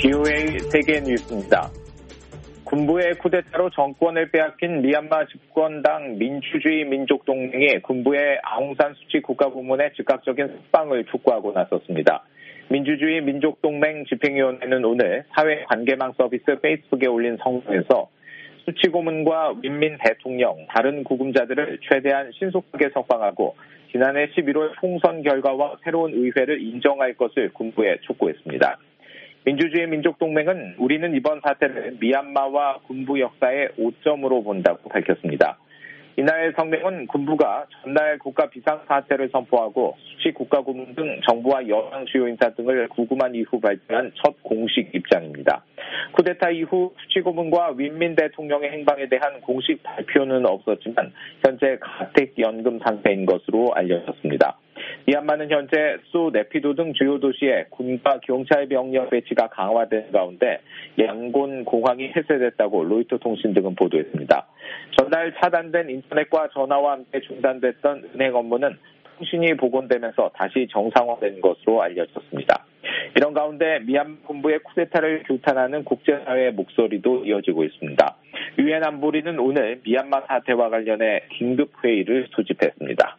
BOA 세계 뉴스입니다. 군부의 쿠데타로 정권을 빼앗긴 미얀마 집권당 민주주의 민족동맹이 군부의 아웅산 수치 국가고문의 즉각적인 석방을 촉구하고 나섰습니다. 민주주의 민족동맹 집행위원회는 오늘 사회관계망 서비스 페이스북에 올린 성명에서 수치 고문과 윈민 대통령, 다른 구금자들을 최대한 신속하게 석방하고 지난해 11월 총선 결과와 새로운 의회를 인정할 것을 군부에 촉구했습니다. 민주주의 민족동맹은 우리는 이번 사태를 미얀마와 군부 역사의 오점으로 본다고 밝혔습니다. 이날 성명은 군부가 전날 국가 비상사태를 선포하고 수치 국가고문 등 정부와 여당 주요 인사 등을 구금한 이후 발표한 첫 공식 입장입니다. 쿠데타 이후 수치 고문과 윈민 대통령의 행방에 대한 공식 발표는 없었지만 현재 가택연금 상태인 것으로 알려졌습니다. 미얀마는 현재 수 네피도 등 주요 도시에 군과 경찰 병력 배치가 강화된 가운데 양곤 공항이 폐쇄됐다고 로이터 통신 등은 보도했습니다. 전날 차단된 인터넷과 전화와 함께 중단됐던 은행 업무는 통신이 복원되면서 다시 정상화된 것으로 알려졌습니다. 이런 가운데 미얀마 군부의 쿠데타를 규탄하는 국제사회의 목소리도 이어지고 있습니다. 유엔 안보리는 오늘 미얀마 사태와 관련해 긴급회의를 소집했습니다.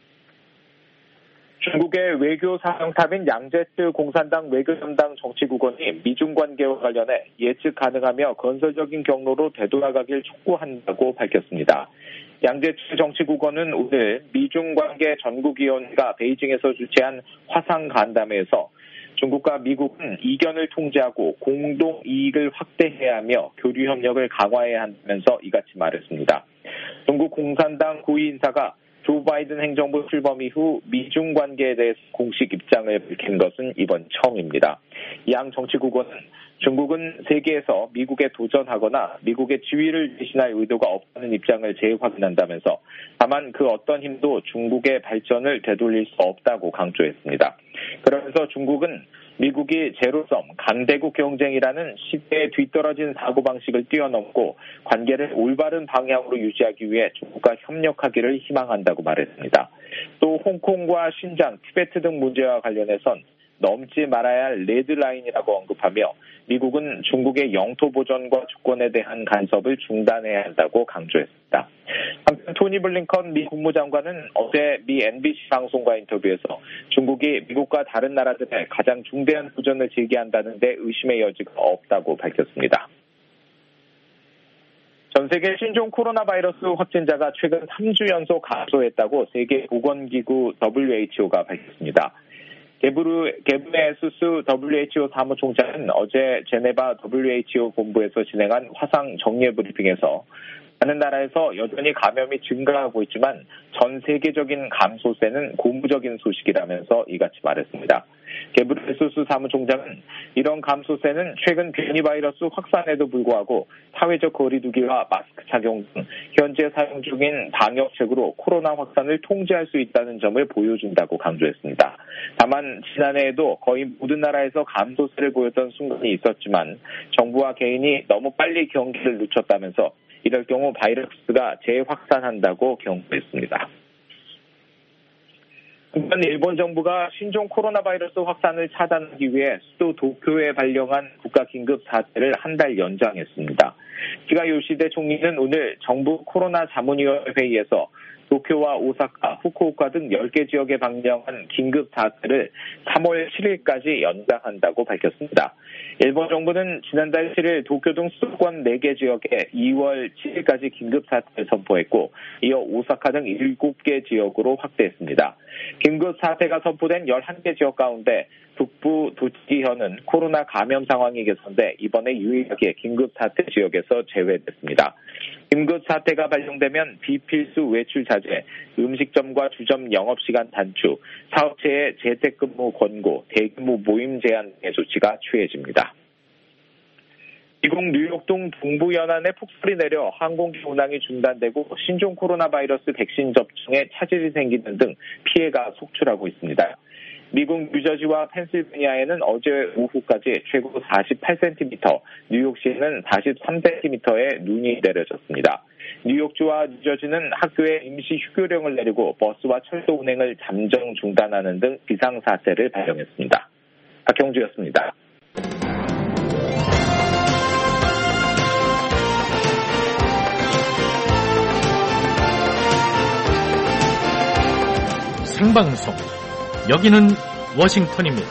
중국의 외교 사령탑인 양제츠 공산당 외교담당 정치국원이 미중 관계와 관련해 예측 가능하며 건설적인 경로로 되돌아가길 촉구한다고 밝혔습니다. 양제츠 정치국원은 오늘 미중 관계 전국위원회가 베이징에서 주최한 화상 간담회에서 중국과 미국은 이견을 통제하고 공동 이익을 확대해야 하며 교류 협력을 강화해야 한다면서 이같이 말했습니다. 중국 공산당 고위 인사가 조 바이든 행정부 출범 이후 미중 관계에 대해서 공식 입장을 밝힌 것은 이번 처음입니다. 양 정치국원은 중국은 세계에서 미국에 도전하거나 미국의 지위를 대신할 의도가 없다는 입장을 재확인한다면서 다만 그 어떤 힘도 중국의 발전을 되돌릴 수 없다고 강조했습니다. 그러면서 중국은 미국이 제로섬, 강대국 경쟁이라는 시대에 뒤떨어진 사고방식을 뛰어넘고 관계를 올바른 방향으로 유지하기 위해 중국과 협력하기를 희망한다고 말했습니다. 또 홍콩과 신장, 티베트 등 문제와 관련해선 넘지 말아야 할 레드라인이라고 언급하며 미국은 중국의 영토 보전과 주권에 대한 간섭을 중단해야 한다고 강조했습니다. 한편 토니 블링컨 미 국무장관은 어제 미 NBC 방송과 인터뷰에서 중국이 미국과 다른 나라들의 가장 중대한 도전을 제기한다는 데 의심의 여지가 없다고 밝혔습니다. 전 세계 신종 코로나 바이러스 확진자가 최근 3주 연속 감소했다고 세계보건기구 WHO가 밝혔습니다. 게브레예수스 WHO 사무총장은 어제 제네바 WHO 본부에서 진행한 화상 정례 브리핑에서 많은 나라에서 여전히 감염이 증가하고 있지만 전 세계적인 감소세는 고무적인 소식이라면서 이같이 말했습니다. 게브레예수스 사무총장은 이런 감소세는 최근 변이 바이러스 확산에도 불구하고 사회적 거리두기와 마스크 착용 등 현재 사용 중인 방역책으로 코로나 확산을 통제할 수 있다는 점을 보여준다고 강조했습니다. 다만 지난해에도 거의 모든 나라에서 감소세를 보였던 순간이 있었지만 정부와 개인이 너무 빨리 경기를 늦췄다면서 이럴 경우 바이러스가 재확산한다고 경고했습니다. 한편 일본 정부가 신종 코로나 바이러스 확산을 차단하기 위해 수도 도쿄에 발령한 국가긴급 사태를 한 달 연장했습니다. 시가 요시대 총리는 오늘 정부 코로나 자문위원회 회의에서 도쿄와 오사카, 후쿠오카 등 10개 지역에 발령한 긴급 사태를 3월 7일까지 연장한다고 밝혔습니다. 일본 정부는 지난달 7일 도쿄 등 수도권 4개 지역에 2월 7일까지 긴급 사태를 선포했고 이어 오사카 등 7개 지역으로 확대했습니다. 긴급 사태가 선포된 11개 지역 가운데 북부 도치현은 코로나 감염 상황이 개선돼 이번에 유일하게 긴급 사태 지역에서 제외됐습니다. 긴급 사태가 발령되면 비필수 외출 자제, 음식점과 주점 영업시간 단축, 사업체의 재택근무 권고, 대규모 모임 제한 등의 조치가 취해집니다. 미국 뉴욕 등 동부 연안에 폭설이 내려 항공기 운항이 중단되고 신종 코로나 바이러스 백신 접종에 차질이 생기는 등 피해가 속출하고 있습니다. 미국 뉴저지와 펜실베니아에는 어제 오후까지 최고 48cm, 뉴욕시에는 43cm의 눈이 내려졌습니다. 뉴욕주와 뉴저지는 학교에 임시 휴교령을 내리고 버스와 철도 운행을 잠정 중단하는 등 비상사태를 발령했습니다. 박형주였습니다. 생방송. 여기는 워싱턴입니다.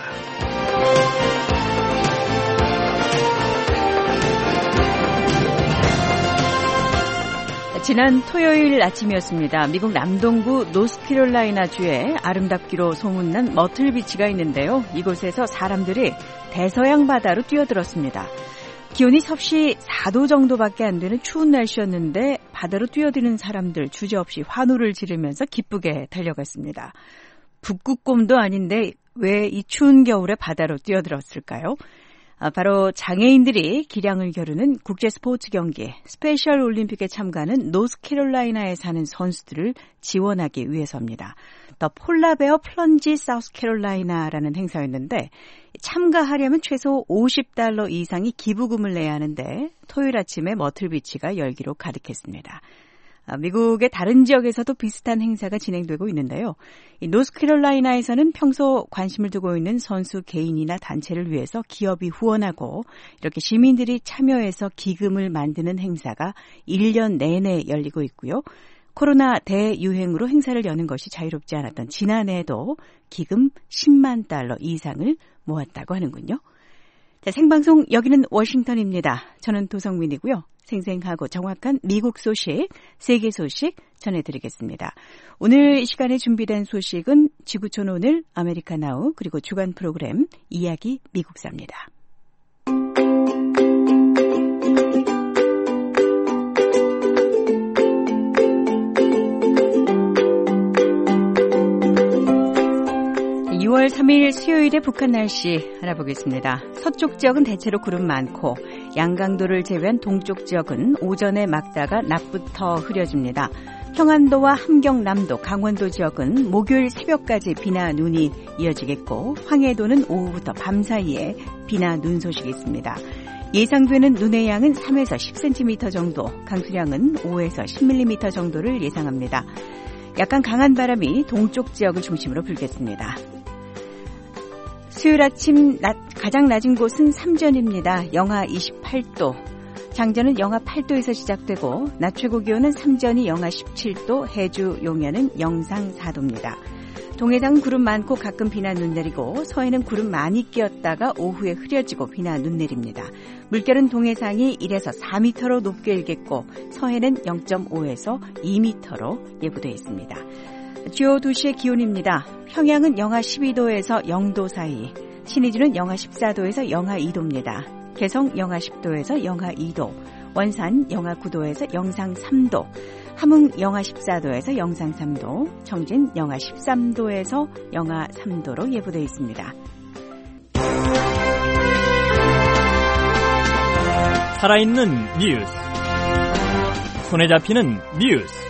지난 토요일 아침이었습니다. 미국 남동부 노스캐롤라이나주에 아름답기로 소문난 머틀비치가 있는데요. 이곳에서 사람들이 대서양 바다로 뛰어들었습니다. 기온이 섭씨 4도 정도밖에 안 되는 추운 날씨였는데 바다로 뛰어드는 사람들 주저없이 환호를 지르면서 기쁘게 달려갔습니다. 북극곰도 아닌데 왜 이 추운 겨울에 바다로 뛰어들었을까요? 바로 장애인들이 기량을 겨루는 국제 스포츠 경기 스페셜 올림픽에 참가하는 노스캐롤라이나에 사는 선수들을 지원하기 위해서입니다. 더 폴라베어 플런지 사우스캐롤라이나라는 행사였는데 참가하려면 최소 $50 이상의 기부금을 내야 하는데 토요일 아침에 머틀비치가 열기로 가득했습니다. 미국의 다른 지역에서도 비슷한 행사가 진행되고 있는데요. 이 노스캐롤라이나에서는 평소 관심을 두고 있는 선수 개인이나 단체를 위해서 기업이 후원하고 이렇게 시민들이 참여해서 기금을 만드는 행사가 1년 내내 열리고 있고요. 코로나 대유행으로 행사를 여는 것이 자유롭지 않았던 지난해에도 기금 $10만 이상을 모았다고 하는군요. 자, 생방송 여기는 워싱턴입니다. 저는 도성민이고요. 생생하고 정확한 미국 소식, 세계 소식 전해드리겠습니다. 오늘 이 시간에 준비된 소식은 지구촌 오늘, 아메리카 나우, 그리고 주간 프로그램 이야기 미국사입니다. 2월 3일 수요일의 북한 날씨 알아보겠습니다. 서쪽 지역은 대체로 구름 많고 양강도를 제외한 동쪽 지역은 오전에 맑다가 낮부터 흐려집니다. 평안도와 함경남도, 강원도 지역은 목요일 새벽까지 비나 눈이 이어지겠고 황해도는 오후부터 밤 사이에 비나 눈 소식이 있습니다. 예상되는 눈의 양은 3에서 10cm 정도, 강수량은 5에서 10mm 정도를 예상합니다. 약간 강한 바람이 동쪽 지역을 중심으로 불겠습니다. 수요일 아침 가장 낮은 곳은 삼전입니다. 영하 28도. 장전은 영하 8도에서 시작되고 낮 최고 기온은 삼전이 영하 17도, 해주 용현은 영상 4도입니다. 동해상은 구름 많고 가끔 비나 눈 내리고 서해는 구름 많이 끼었다가 오후에 흐려지고 비나 눈 내립니다. 물결은 동해상이 1에서 4m로 높게 일겠고 서해는 0.5에서 2m로 예보되어 있습니다. 주요 도시의 기온입니다. 평양은 영하 12도에서 0도 사이, 신의주는 영하 14도에서 영하 2도입니다. 개성 영하 10도에서 영하 2도, 원산 영하 9도에서 영상 3도, 함흥 영하 14도에서 영상 3도, 청진 영하 13도에서 영하 3도로 예보되어 있습니다. 살아있는 뉴스, 손에 잡히는 뉴스,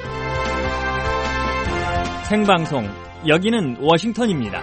생방송 여기는 워싱턴입니다.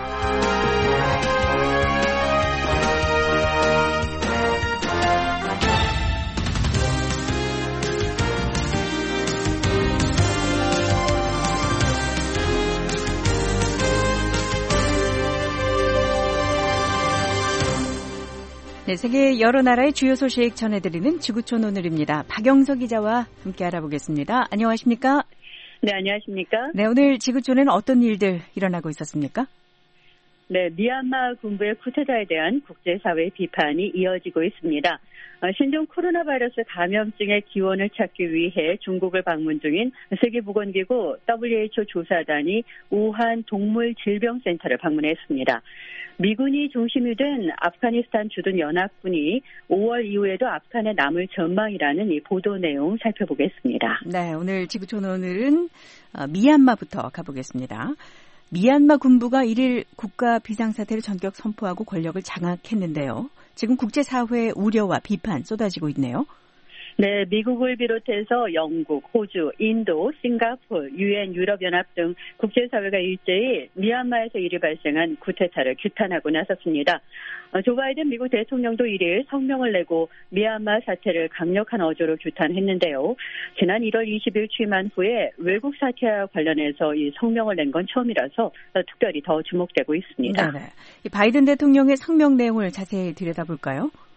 네, 세계 여러 나라의 주요 소식 전해드리는 지구촌 오늘입니다. 박영석 기자와 함께 알아보겠습니다. 안녕하십니까? 네, 안녕하십니까? 네, 오늘 지구촌에는 어떤 일들 일어나고 있었습니까? 네, 미얀마 군부의 쿠데타에 대한 국제사회의 비판이 이어지고 있습니다. 신종 코로나 바이러스 감염증의 기원을 찾기 위해 중국을 방문 중인 세계보건기구 WHO 조사단이 우한 동물질병센터를 방문했습니다. 미군이 중심이 된 아프가니스탄 주둔 연합군이 5월 이후에도 아프간에 남을 전망이라는 이 보도 내용 살펴보겠습니다. 네, 오늘 지구촌 오늘은 미얀마부터 가보겠습니다. 미얀마 군부가 1일 국가 비상사태를 전격 선포하고 권력을 장악했는데요. 지금 국제사회의 우려와 비판 쏟아지고 있네요. 네, 미국을 비롯해서 영국, 호주, 인도, 싱가포르, 유엔, 유럽연합 등 국제사회가 일제히 미얀마에서 이리 발생한 쿠데타를 규탄하고 나섰습니다. 조 바이든 미국 대통령도 1일 성명을 내고 미얀마 사태를 강력한 어조로 규탄했는데요. 지난 1월 20일 취임한 후에 외국 사태와 관련해서 이 성명을 낸 건 처음이라서 특별히 더 주목되고 있습니다. 네, 바이든 대통령의 성명 내용을 자세히 들여다볼까요?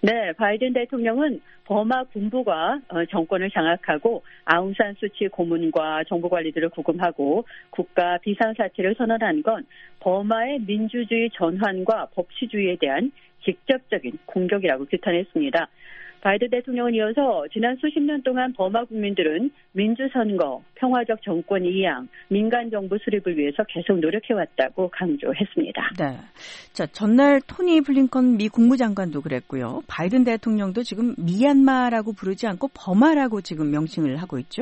네, 바이든 대통령은 버마 군부가 정권을 장악하고 아웅산 수치 고문과 정부 관리들을 구금하고 국가 비상사태를 선언한 건 버마의 민주주의 전환과 법치주의에 대한 직접적인 공격이라고 규탄했습니다. 바이든 대통령은 이어서 지난 수십 년 동안 버마 국민들은 민주선거, 평화적 정권 이양, 민간정부 수립을 위해서 계속 노력해왔다고 강조했습니다. 네. 자, 전날 토니 블링컨 미 국무장관도 그랬고요. 바이든 대통령도 지금 미얀마라고 부르지 않고 버마라고 지금 명칭을 하고 있죠.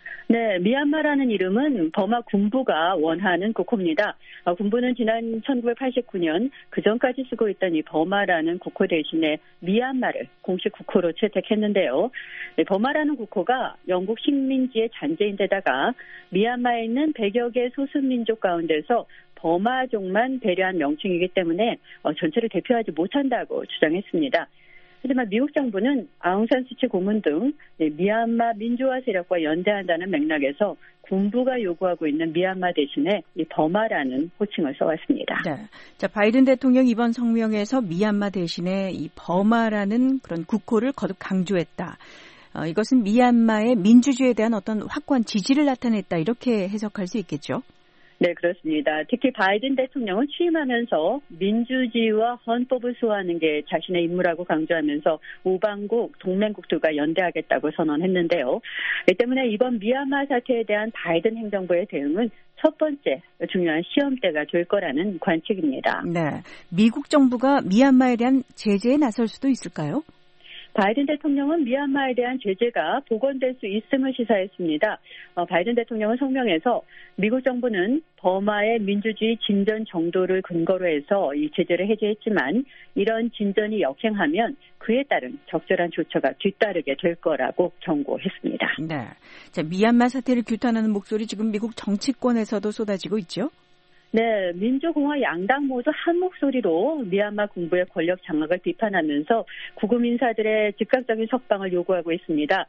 네, 미얀마라는 이름은 버마 군부가 원하는 국호입니다. 군부는 지난 1989년 그전까지 쓰고 있던 이 버마라는 국호 대신에 미얀마를 공식 국호로 채택했는데요. 네, 버마라는 국호가 영국 식민지의 잔재인데다가 미얀마에 있는 100여 개 소수민족 가운데서 버마족만 배려한 명칭이기 때문에 전체를 대표하지 못한다고 주장했습니다. 하지만 미국 정부는 아웅산 수치 고문 등 미얀마 민주화 세력과 연대한다는 맥락에서 군부가 요구하고 있는 미얀마 대신에 이 버마라는 호칭을 써왔습니다. 네. 자, 바이든 대통령 이번 성명에서 미얀마 대신에 이 버마라는 그런 국호를 거듭 강조했다. 이것은 미얀마의 민주주의에 대한 어떤 확고한 지지를 나타냈다. 이렇게 해석할 수 있겠죠? 네, 그렇습니다. 특히 바이든 대통령은 취임하면서 민주주의와 헌법을 수호하는 게 자신의 임무라고 강조하면서 우방국, 동맹국들과 연대하겠다고 선언했는데요. 이 때문에 이번 미얀마 사태에 대한 바이든 행정부의 대응은 첫 번째 중요한 시험대가 될 거라는 관측입니다. 네, 미국 정부가 미얀마에 대한 제재에 나설 수도 있을까요? 바이든 대통령은 미얀마에 대한 제재가 복원될 수 있음을 시사했습니다. 바이든 대통령은 성명에서 미국 정부는 버마의 민주주의 진전 정도를 근거로 해서 이 제재를 해제했지만 이런 진전이 역행하면 그에 따른 적절한 조처가 뒤따르게 될 거라고 경고했습니다. 네, 자, 미얀마 사태를 규탄하는 목소리 지금 미국 정치권에서도 쏟아지고 있죠? 네, 민주공화 양당 모두 한 목소리로 미얀마 군부의 권력 장악을 비판하면서 구금 인사들의 즉각적인 석방을 요구하고 있습니다.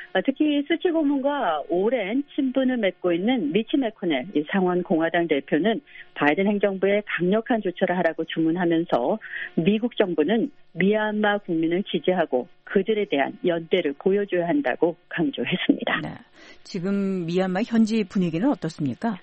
특히 수치 고문과 오랜 친분을 맺고 있는 미치 매코넬 상원 공화당 대표는 바이든 행정부에 강력한 조처를 하라고 주문하면서 미국 정부는 미얀마 국민을 지지하고 그들에 대한 연대를 보여줘야 한다고 강조했습니다. 네, 지금 미얀마 현지 분위기는 어떻습니까?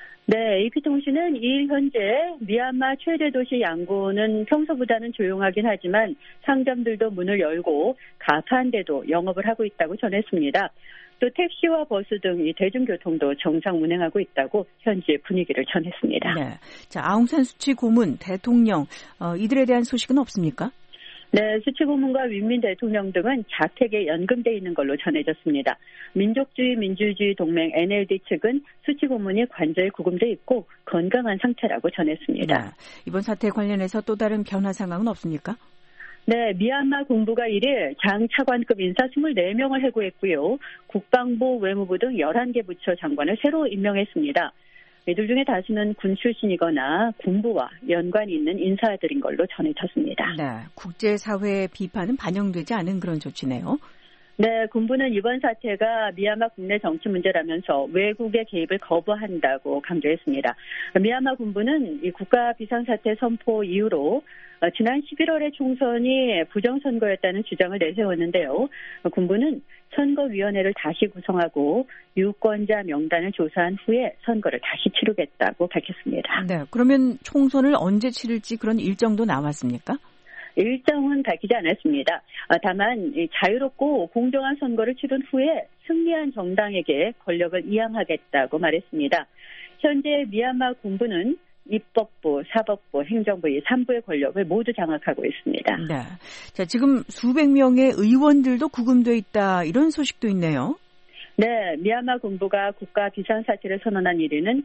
네, AP통신은 2일 현재 미얀마 최대 도시 양곤은 평소보다는 조용하긴 하지만 상점들도 문을 열고 가판대도 영업을 하고 있다고 전했습니다. 또 택시와 버스 등 이 대중교통도 정상 운행하고 있다고 현지의 분위기를 전했습니다. 네, 자, 아웅산 수치 고문, 대통령 이들에 대한 소식은 없습니까? 네, 수치 고문과 윈민 대통령 등은 자택에 연금돼 있는 걸로 전해졌습니다. 민족주의 민주주의 동맹 NLD 측은 수치 고문이 관저에 구금돼 있고 건강한 상태라고 전했습니다. 네, 이번 사태 관련해서 또 다른 변화 상황은 없습니까? 네, 미얀마 군부가 1일 장 차관급 인사 24명을 해고했고요. 국방부, 외무부 등 11개 부처 장관을 새로 임명했습니다. 이들 중에 다수는 군 출신이거나 군부와 연관이 있는 인사들인 걸로 전해졌습니다. 네, 국제사회의 비판은 반영되지 않은 그런 조치네요. 네, 군부는 이번 사태가 미얀마 국내 정치 문제라면서 외국의 개입을 거부한다고 강조했습니다. 미얀마 군부는 이 국가 비상사태 선포 이후로 지난 11월의 총선이 부정선거였다는 주장을 내세웠는데요. 군부는 선거위원회를 다시 구성하고 유권자 명단을 조사한 후에 선거를 다시 치르겠다고 밝혔습니다. 네, 그러면 총선을 언제 치를지 그런 일정도 나왔습니까? 일정은 밝히지 않았습니다. 다만 자유롭고 공정한 선거를 치른 후에 승리한 정당에게 권력을 이양하겠다고 말했습니다. 현재 미얀마 군부는 입법부, 사법부, 행정부 이 3부의 권력을 모두 장악하고 있습니다. 네, 자, 지금 수백 명의 의원들도 구금돼 있다 이런 소식도 있네요. 네, 미얀마 군부가 국가 비상사태를 선언한 1일은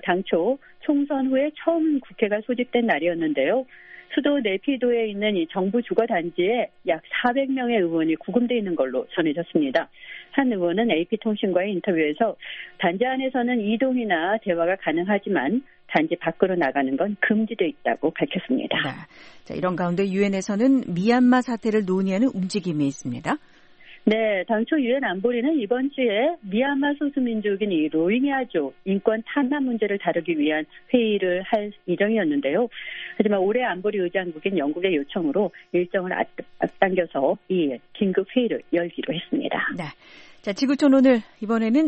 당초 총선 후에 처음 국회가 소집된 날이었는데요. 수도 네피도에 있는 이 정부 주거 단지에 약 400명의 의원이 구금되어 있는 걸로 전해졌습니다. 한 의원은 AP통신과의 인터뷰에서 단지 안에서는 이동이나 대화가 가능하지만 단지 밖으로 나가는 건 금지되어 있다고 밝혔습니다. 네. 자, 이런 가운데 유엔에서는 미얀마 사태를 논의하는 움직임이 있습니다. 네, 당초 유엔 안보리는 이번 주에 미얀마 소수민족인 이 로힝야족 인권 탄압 문제를 다루기 위한 회의를 할 예정이었는데요. 하지만 올해 안보리 의장국인 영국의 요청으로 일정을 앞당겨서 2일 긴급 회의를 열기로 했습니다. 네. 자, 지구촌 오늘 이번에는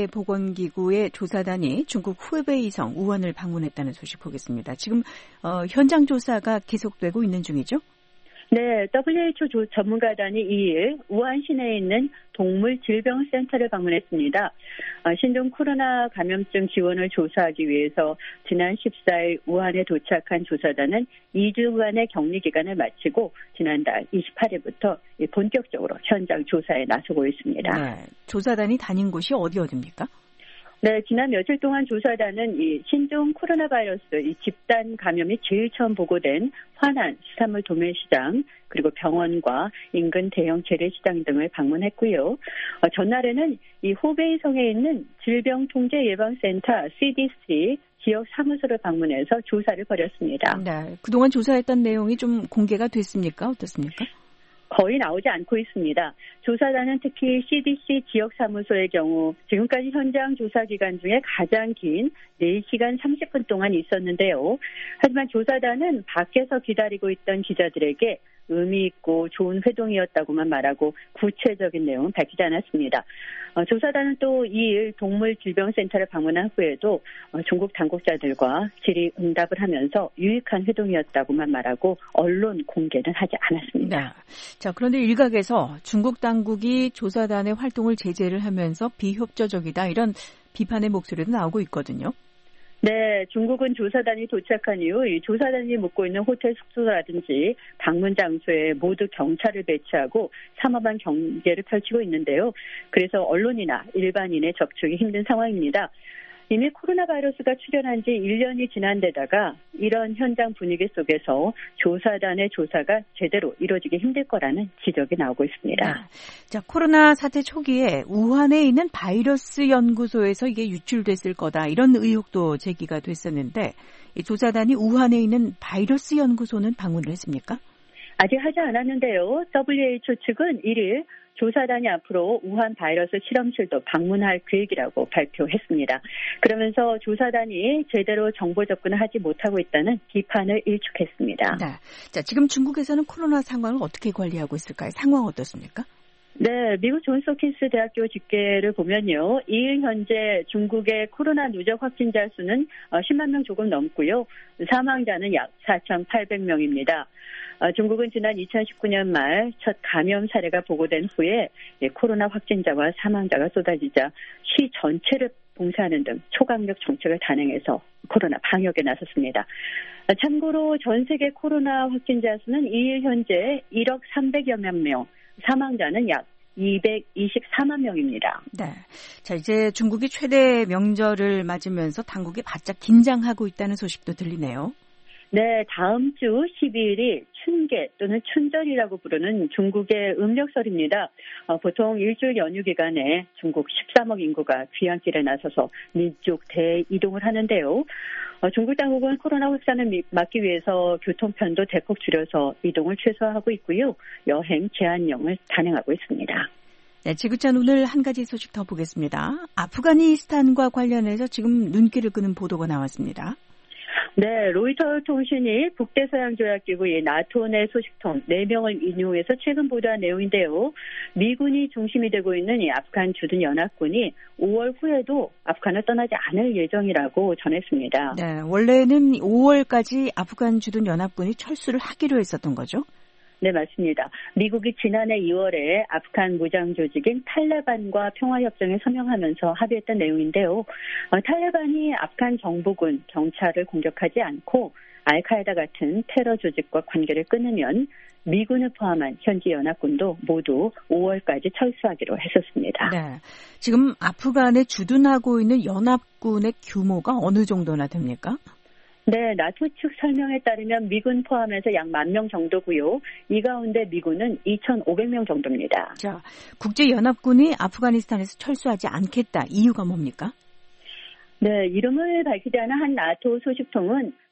세계보건기구의 조사단이 중국 후베이성 우한을 방문했다는 소식 보겠습니다. 지금 현장 조사가 계속되고 있는 중이죠? 네, WHO 전문가단이 2일 우한 시내에 있는 동물질병센터를 방문했습니다. 신종 코로나 감염증 지원을 조사하기 위해서 지난 14일 우한에 도착한 조사단은 2주간의 격리 기간을 마치고 지난달 28일부터 본격적으로 현장 조사에 나서고 있습니다. 네, 조사단이 다닌 곳이 어디입니까? 네, 지난 며칠 동안 조사단은 이 신종 코로나 바이러스 이 집단 감염이 제일 처음 보고된 화난 수산물 도매시장 그리고 병원과 인근 대형 재래시장 등을 방문했고요. 전날에는 이 호베이성에 있는 질병통제예방센터 CDC 지역 사무소를 방문해서 조사를 벌였습니다. 네, 그동안 조사했던 내용이 좀 공개가 됐습니까? 어떻습니까? 거의 나오지 않고 있습니다. 조사단은 특히 CDC 지역사무소의 경우 지금까지 현장 조사 기간 중에 가장 긴 4시간 30분 동안 있었는데요. 하지만 조사단은 밖에서 기다리고 있던 기자들에게 의미 있고 좋은 회동이었다고만 말하고 구체적인 내용은 밝히지 않았습니다. 조사단은 또 2일 동물질병센터를 방문한 후에도 중국 당국자들과 질의응답을 하면서 유익한 회동이었다고만 말하고 언론 공개는 하지 않았습니다. 네. 자, 그런데 일각에서 중국 당국이 조사단의 활동을 제재를 하면서 비협조적이다 이런 비판의 목소리도 나오고 있거든요. 네, 중국은 조사단이 도착한 이후 이 조사단이 묵고 있는 호텔 숙소라든지 방문 장소에 모두 경찰을 배치하고 삼엄한 경계를 펼치고 있는데요. 그래서 언론이나 일반인의 접촉이 힘든 상황입니다. 이미 코로나 바이러스가 출현한 지 1년이 지난 데다가 이런 현장 분위기 속에서 조사단의 조사가 제대로 이루어지기 힘들 거라는 지적이 나오고 있습니다. 자, 코로나 사태 초기에 우한에 있는 바이러스 연구소에서 이게 유출됐을 거다 이런 의혹도 제기가 됐었는데 이 조사단이 우한에 있는 바이러스 연구소는 방문을 했습니까? 아직 하지 않았는데요. WHO 측은 1일 조사단이 앞으로 우한 바이러스 실험실도 방문할 계획이라고 발표했습니다. 그러면서 조사단이 제대로 정보 접근을 하지 못하고 있다는 비판을 일축했습니다. 네. 자, 지금 중국에서는 코로나 상황을 어떻게 관리하고 있을까요? 상황 어떻습니까? 네, 미국 존스홉킨스 대학교 집계를 보면요. 2일 현재 중국의 코로나 누적 확진자 수는 10만 명 조금 넘고요. 사망자는 약 4,800명입니다. 중국은 지난 2019년 말 첫 감염 사례가 보고된 후에 코로나 확진자와 사망자가 쏟아지자 시 전체를 봉쇄하는 등 초강력 정책을 단행해서 코로나 방역에 나섰습니다. 참고로 전 세계 코로나 확진자 수는 2일 현재 1억 300여만 명, 사망자는 약 224만 명입니다. 네. 자, 이제 중국이 최대 명절을 맞으면서 당국이 바짝 긴장하고 있다는 소식도 들리네요. 네, 다음 주 12일이 춘계 또는 춘절이라고 부르는 중국의 음력설입니다. 보통 일주일 연휴 기간에 중국 13억 인구가 귀향길에 나서서 민족 대이동을 하는데요. 중국 당국은 코로나 확산을 막기 위해서 교통편도 대폭 줄여서 이동을 최소화하고 있고요. 여행 제한령을 단행하고 있습니다. 네, 지구촌 오늘 한 가지 소식 더 보겠습니다. 아프가니스탄과 관련해서 지금 눈길을 끄는 보도가 나왔습니다. 네, 로이터 통신이 북대서양조약기구 나토 내 소식통 4명을 인용해서 최근 보도한 내용인데요. 미군이 중심이 되고 있는 이 아프간 주둔 연합군이 5월 후에도 아프간을 떠나지 않을 예정이라고 전했습니다. 네, 원래는 5월까지 아프간 주둔 연합군이 철수를 하기로 했었던 거죠? 네, 맞습니다. 미국이 지난해 2월에 아프간 무장 조직인 탈레반과 평화협정에 서명하면서 합의했던 내용인데요. 탈레반이 아프간 정부군, 경찰을 공격하지 않고 알카에다 같은 테러 조직과 관계를 끊으면 미군을 포함한 현지 연합군도 모두 5월까지 철수하기로 했었습니다. 네, 지금 아프간에 주둔하고 있는 연합군의 규모가 어느 정도나 됩니까? 네, 나토 측 설명에 따르면 미군 포함해서 약 10,000명 정도고요. 이 가운데 미군은 2,500명 정도입니다. 자, 국제연합군이 아프가니스탄에서 철수하지 않겠다. 이유가 뭡니까? 네, 이름을 밝히지 않은 한 나토 소식통은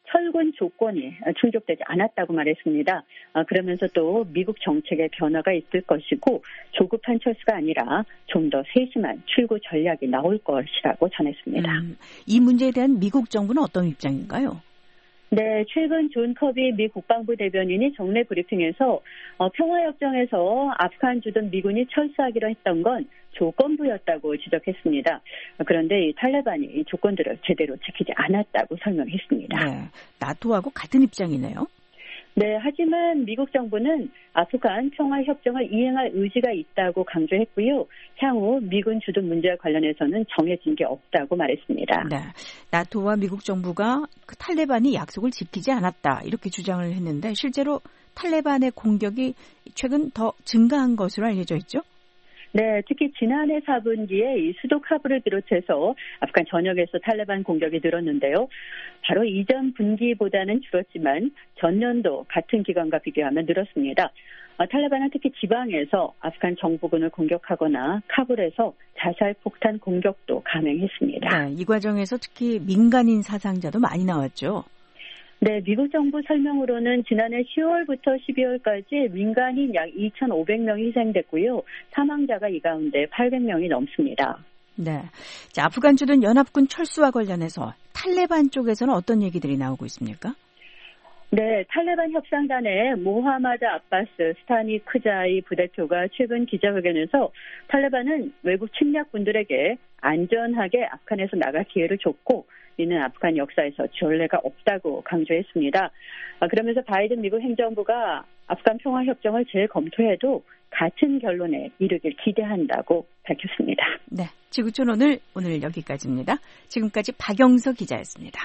철군 조건이 충족되지 않았다고 말했습니다. 그러면서 또 미국 정책에 변화가 있을 것이고 조급한 철수가 아니라 좀 더 세심한 출구 전략이 나올 것이라고 전했습니다. 이 문제에 대한 미국 정부는 어떤 입장인가요? 네, 최근 존 커비 미 국방부 대변인이 정례 브리핑에서 평화협정에서 아프간 주둔 미군이 철수하기로 했던 건 조건부였다고 지적했습니다. 그런데 이 탈레반이 이 조건들을 제대로 지키지 않았다고 설명했습니다. 네, 나토하고 같은 입장이네요. 네, 하지만 미국 정부는 아프간 평화협정을 이행할 의지가 있다고 강조했고요. 향후 미군 주둔 문제와 관련해서는 정해진 게 없다고 말했습니다. 네, 나토와 미국 정부가 그 탈레반이 약속을 지키지 않았다 이렇게 주장을 했는데 실제로 탈레반의 공격이 최근 더 증가한 것으로 알려져 있죠? 네, 특히 지난해 4분기에 이 수도 카불을 비롯해서 아프간 전역에서 탈레반 공격이 늘었는데요. 바로 이전 분기보다는 줄었지만 전년도 같은 기간과 비교하면 늘었습니다. 탈레반은 특히 지방에서 아프간 정부군을 공격하거나 카불에서 자살 폭탄 공격도 감행했습니다. 네, 이 과정에서 특히 민간인 사상자도 많이 나왔죠. 네, 미국 정부 설명으로는 지난해 10월부터 12월까지 민간인 약 2,500명이 희생됐고요. 사망자가 이 가운데 800명이 넘습니다. 네, 자, 아프간 주둔 연합군 철수와 관련해서 탈레반 쪽에서는 어떤 얘기들이 나오고 있습니까? 네, 탈레반 협상단의 모하마드 아바스 스타니 크자이 부대표가 최근 기자회견에서 탈레반은 외국 침략군들에게 안전하게 아프간에서 나갈 기회를 줬고 이는 아프간 역사에서 전례가 없다고 강조했습니다. 그러면서 바이든 미국 행정부가 아프간 평화협정을 재검토해도 같은 결론에 이르길 기대한다고 밝혔습니다. 네, 지구촌 오늘 여기까지입니다. 지금까지 박영석 기자였습니다.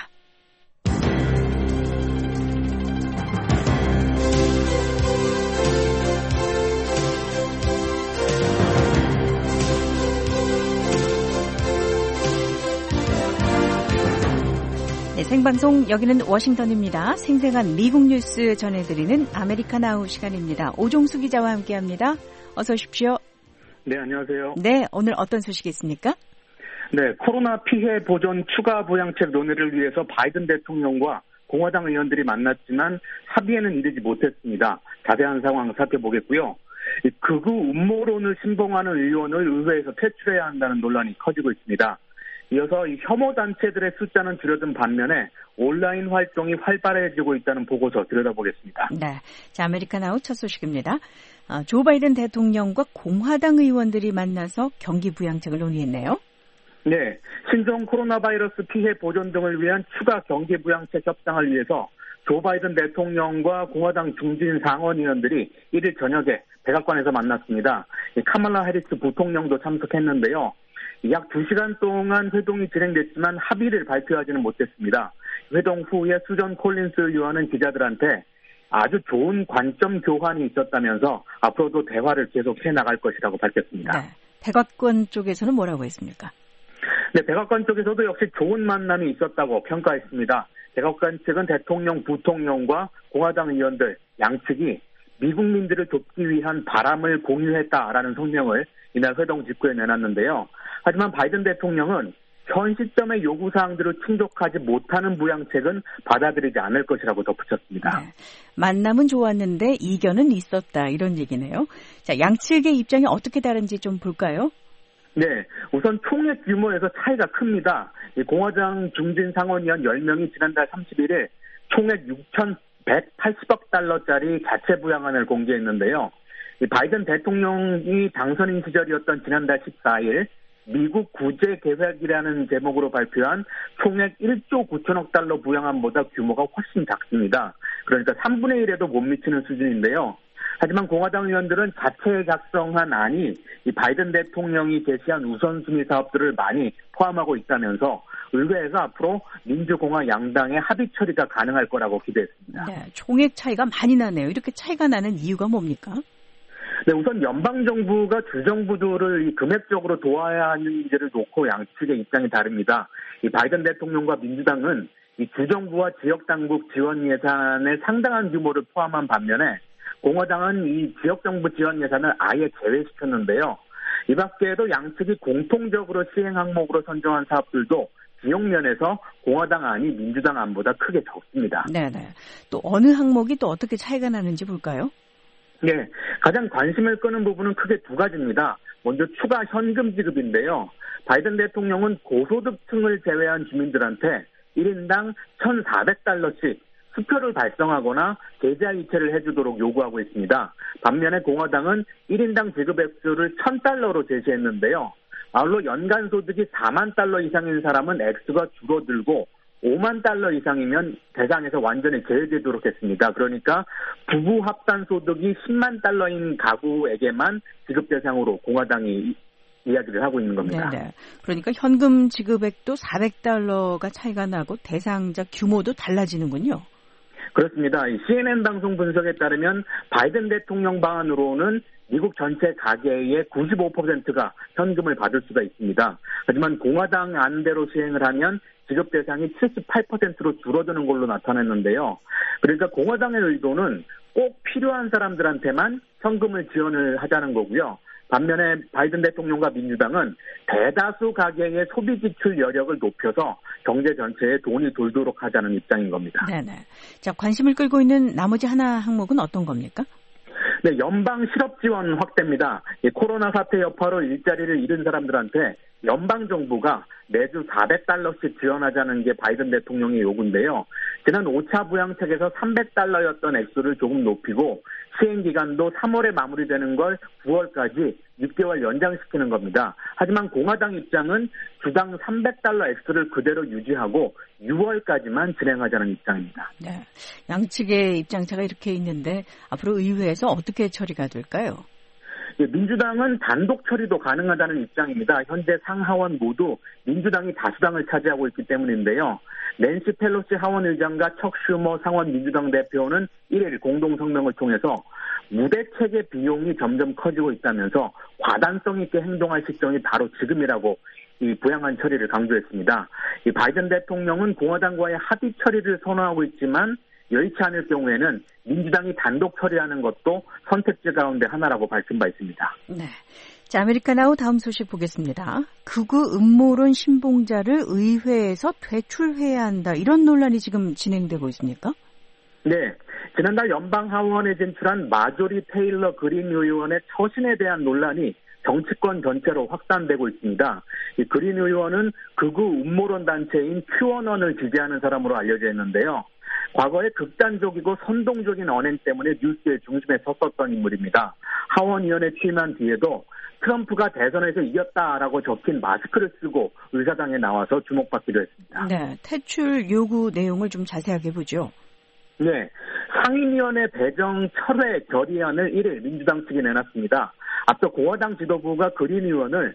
네, 생방송 여기는 워싱턴입니다. 생생한 미국 뉴스 전해드리는 아메리카나우 시간입니다. 오종수 기자와 함께합니다. 어서 오십시오. 네, 안녕하세요. 네, 오늘 어떤 소식이 있습니까? 네, 코로나 피해 보전 추가 부양책 논의를 위해서 바이든 대통령과 공화당 의원들이 만났지만 합의에는 이르지 못했습니다. 자세한 상황 살펴보겠고요. 극우 음모론을 신봉하는 의원을 의회에서 퇴출해야 한다는 논란이 커지고 있습니다. 이어서 이 혐오 단체들의 숫자는 줄어든 반면에 온라인 활동이 활발해지고 있다는 보고서 들여다보겠습니다. 네, 자, 아메리카나우 첫 소식입니다. 조 바이든 대통령과 공화당 의원들이 만나서 경기 부양책을 논의했네요. 네, 신종 코로나 바이러스 피해 보전 등을 위한 추가 경기 부양책 협상을 위해서 조 바이든 대통령과 공화당 중진 상원 의원들이 1일 저녁에 백악관에서 만났습니다. 카말라 해리스 부통령도 참석했는데요. 약 2시간 동안 회동이 진행됐지만 합의를 발표하지는 못했습니다. 회동 후에 수전 콜린스 의원은 기자들한테 아주 좋은 관점 교환이 있었다면서 앞으로도 대화를 계속해 나갈 것이라고 밝혔습니다. 네, 백악관 쪽에서는 뭐라고 했습니까? 네, 백악관 쪽에서도 역시 좋은 만남이 있었다고 평가했습니다. 백악관 측은 대통령, 부통령과 공화당 의원들 양측이 미국민들을 돕기 위한 바람을 공유했다라는 성명을 이날 회동 직후에 내놨는데요. 하지만 바이든 대통령은 현 시점의 요구사항들을 충족하지 못하는 부양책은 받아들이지 않을 것이라고 덧붙였습니다. 네, 만남은 좋았는데 이견은 있었다 이런 얘기네요. 자, 양측의 입장이 어떻게 다른지 좀 볼까요? 네, 우선 총액 규모에서 차이가 큽니다. 공화당 중진 상원의원 10명이 지난달 31일 총액 6,180억 달러짜리 자체 부양안을 공개했는데요. 바이든 대통령이 당선인 시절이었던 지난달 14일 미국 구제 계획이라는 제목으로 발표한 총액 1조 9천억 달러 부양안보다 규모가 훨씬 작습니다. 그러니까 3분의 1에도 못 미치는 수준인데요. 하지만 공화당 의원들은 자체 작성한 안이 이 바이든 대통령이 제시한 우선순위 사업들을 많이 포함하고 있다면서 의회에서 앞으로 민주공화 양당의 합의 처리가 가능할 거라고 기대했습니다. 네, 총액 차이가 많이 나네요. 이렇게 차이가 나는 이유가 뭡니까? 네, 우선 연방정부가 주정부들을 금액적으로 도와야 하는지를 놓고 양측의 입장이 다릅니다. 이 바이든 대통령과 민주당은 이 주정부와 지역당국 지원 예산의 상당한 규모를 포함한 반면에 공화당은 이 지역정부 지원 예산을 아예 제외시켰는데요. 이 밖에도 양측이 공통적으로 시행 항목으로 선정한 사업들도 지역 면에서 공화당 안이 민주당 안보다 크게 적습니다. 네네. 또 어느 항목이 또 어떻게 차이가 나는지 볼까요? 네, 가장 관심을 끄는 부분은 크게 두 가지입니다. 먼저 추가 현금 지급인데요. 바이든 대통령은 고소득층을 제외한 주민들한테 1인당 1,400달러씩 수표를 발송하거나 계좌 이체를 해주도록 요구하고 있습니다. 반면에 공화당은 1인당 지급 액수를 1,000달러로 제시했는데요. 아울러 연간 소득이 4만 달러 이상인 사람은 액수가 줄어들고 5만 달러 이상이면 대상에서 완전히 제외되도록 했습니다. 그러니까 부부 합산 소득이 10만 달러인 가구에게만 지급 대상으로 공화당이 이야기를 하고 있는 겁니다. 네네. 그러니까 현금 지급액도 400달러가 차이가 나고 대상자 규모도 달라지는군요. 그렇습니다. CNN 방송 분석에 따르면 바이든 대통령 방안으로는 미국 전체 가계의 95%가 현금을 받을 수가 있습니다. 하지만 공화당 안대로 시행을 하면 지급 대상이 78%로 줄어드는 걸로 나타났는데요. 그러니까 공화당의 의도는 꼭 필요한 사람들한테만 현금을 지원을 하자는 거고요. 반면에 바이든 대통령과 민주당은 대다수 가계의 소비 지출 여력을 높여서 경제 전체에 돈이 돌도록 하자는 입장인 겁니다. 네네. 자, 관심을 끌고 있는 나머지 하나 항목은 어떤 겁니까? 네, 연방 실업 지원 확대입니다. 코로나 사태 여파로 일자리를 잃은 사람들한테 연방 정부가 매주 400달러씩 지원하자는 게 바이든 대통령의 요구인데요. 지난 5차 부양책에서 300달러였던 액수를 조금 높이고 시행 기간도 3월에 마무리되는 걸 9월까지 6개월 연장시키는 겁니다. 하지만 공화당 입장은 주당 300달러 액수를 그대로 유지하고 6월까지만 진행하자는 입장입니다. 네, 양측의 입장차가 이렇게 있는데 앞으로 의회에서 어떻게 처리가 될까요? 민주당은 단독 처리도 가능하다는 입장입니다. 현재 상하원 모두 민주당이 다수당을 차지하고 있기 때문인데요. 낸시 펠로시 하원 의장과 척 슈머 상원 민주당 대표는 1일 공동 성명을 통해서 무대 체계 비용이 점점 커지고 있다면서 과단성 있게 행동할 시점이 바로 지금이라고 이 부양한 처리를 강조했습니다. 이 바이든 대통령은 공화당과의 합의 처리를 선호하고 있지만 여의치 않을 경우에는 민주당이 단독 처리하는 것도 선택지 가운데 하나라고 밝힌 바 있습니다. 네. 자, 아메리카나우 다음 소식 보겠습니다. 극우 음모론 신봉자를 의회에서 퇴출해야 한다. 이런 논란이 지금 진행되고 있습니까? 네. 지난달 연방하원에 진출한 마조리 테일러 그린 의원의 처신에 대한 논란이 정치권 전체로 확산되고 있습니다. 이 그린 의원은 극우 음모론 단체인 QAnon을 지지하는 사람으로 알려져 있는데요. 과거에 극단적이고 선동적인 언행 때문에 뉴스의 중심에 섰었던 인물입니다. 하원의원에 취임한 뒤에도 트럼프가 대선에서 이겼다라고 적힌 마스크를 쓰고 의사당에 나와서 주목받기도 했습니다. 네, 퇴출 요구 내용을 좀 자세하게 보죠. 네, 상임위원회 배정 철회 결의안을 1일 민주당 측이 내놨습니다. 앞서 공화당 지도부가 그린 의원을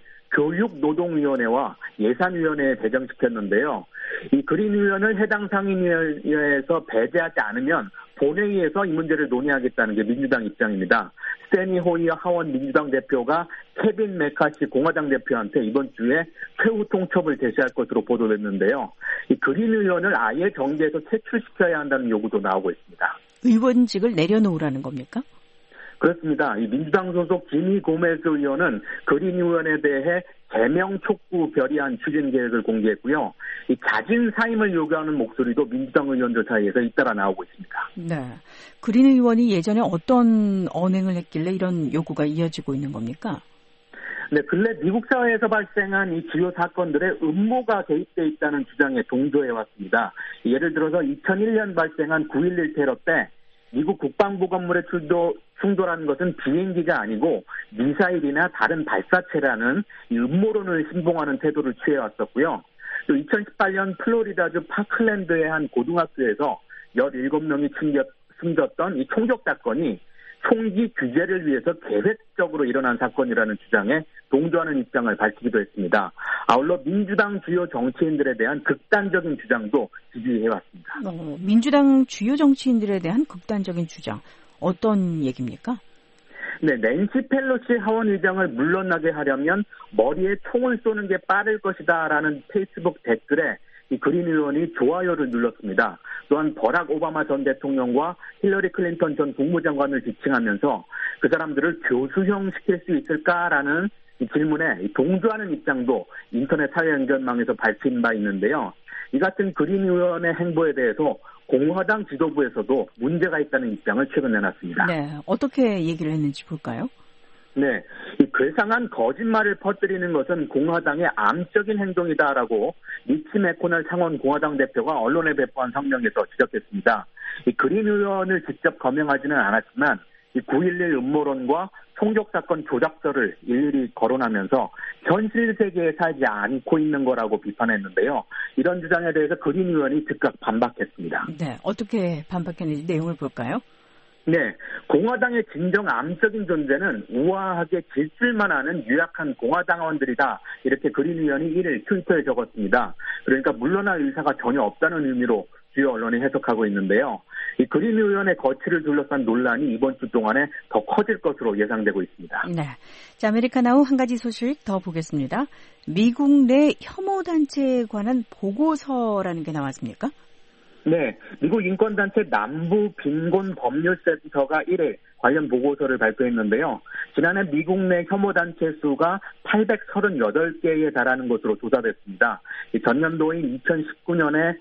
교육노동위원회와 예산위원회에 배정시켰는데요. 이 그린 의원을 해당 상임위에서 배제하지 않으면 본회의에서 이 문제를 논의하겠다는 게 민주당 입장입니다. 스테니 호이어 하원 민주당 대표가 케빈 메카시 공화당 대표한테 이번 주에 최후 통첩을 제시할 것으로 보도됐는데요. 이 그린 의원을 아예 정계에서 퇴출시켜야 한다는 요구도 나오고 있습니다. 의원직을 내려놓으라는 겁니까? 그렇습니다. 이 민주당 소속 지미 고메스 의원은 그린 의원에 대해 제명 촉구 결의안 추진 계획을 공개했고요. 이 자진 사임을 요구하는 목소리도 민주당 의원들 사이에서 잇따라 나오고 있습니다. 네, 그린 의원이 예전에 어떤 언행을 했길래 이런 요구가 이어지고 있는 겁니까? 네, 근래 미국 사회에서 발생한 이 주요 사건들의 음모가 개입돼 있다는 주장에 동조해왔습니다. 예를 들어서 2001년 발생한 9.11 테러 때 미국 국방부 건물에 충돌한 것은 비행기가 아니고 미사일이나 다른 발사체라는 이 음모론을 신봉하는 태도를 취해왔었고요. 또 2018년 플로리다주 파클랜드의 한 고등학교에서 17명이 숨졌던 이 총격 사건이 총기 규제를 위해서 계획적으로 일어난 사건이라는 주장에 동조하는 입장을 밝히기도 했습니다. 아울러 민주당 주요 정치인들에 대한 극단적인 주장도 지지해왔습니다. 민주당 주요 정치인들에 대한 극단적인 주장, 어떤 얘기입니까? 네, 낸시 펠로시 하원 의장을 물러나게 하려면 머리에 총을 쏘는 게 빠를 것이다라는 페이스북 댓글에 이 그린 의원이 좋아요를 눌렀습니다. 또한 버락 오바마 전 대통령과 힐러리 클린턴 전 국무장관을 지칭하면서 그 사람들을 교수형 시킬 수 있을까라는 질문에 동조하는 입장도 인터넷 사회연결망에서 밝힌 바 있는데요. 이 같은 그린 의원의 행보에 대해서 공화당 지도부에서도 문제가 있다는 입장을 최근 내놨습니다. 네, 어떻게 얘기를 했는지 볼까요? 네, 이 괴상한 거짓말을 퍼뜨리는 것은 공화당의 암적인 행동이다라고 리치 매코넬 상원 공화당 대표가 언론에 배포한 성명에서 지적했습니다. 이 그린 의원을 직접 거명하지는 않았지만 이 9.11 음모론과 총격사건 조작설을 일일이 거론하면서 현실 세계에 살지 않고 있는 거라고 비판했는데요. 이런 주장에 대해서 그린 의원이 즉각 반박했습니다. 네, 어떻게 반박했는지 내용을 볼까요? 네, 공화당의 진정 암적인 존재는 우아하게 질줄만 하는 유약한 공화당원들이다. 이렇게 그린 의원이 이를 트위터에 적었습니다. 그러니까 물러날 의사가 전혀 없다는 의미로 주요 언론이 해석하고 있는데요. 이 그린 의원의 거취를 둘러싼 논란이 이번 주 동안에 더 커질 것으로 예상되고 있습니다. 네, 자, 아메리카나우 한 가지 소식 더 보겠습니다. 미국 내 혐오 단체에 관한 보고서라는 게 나왔습니까? 네, 미국 인권단체 남부 빈곤 법률센터가 1일 관련 보고서를 발표했는데요. 지난해 미국 내 혐오단체 수가 838개에 달하는 것으로 조사됐습니다. 전년도인 2019년에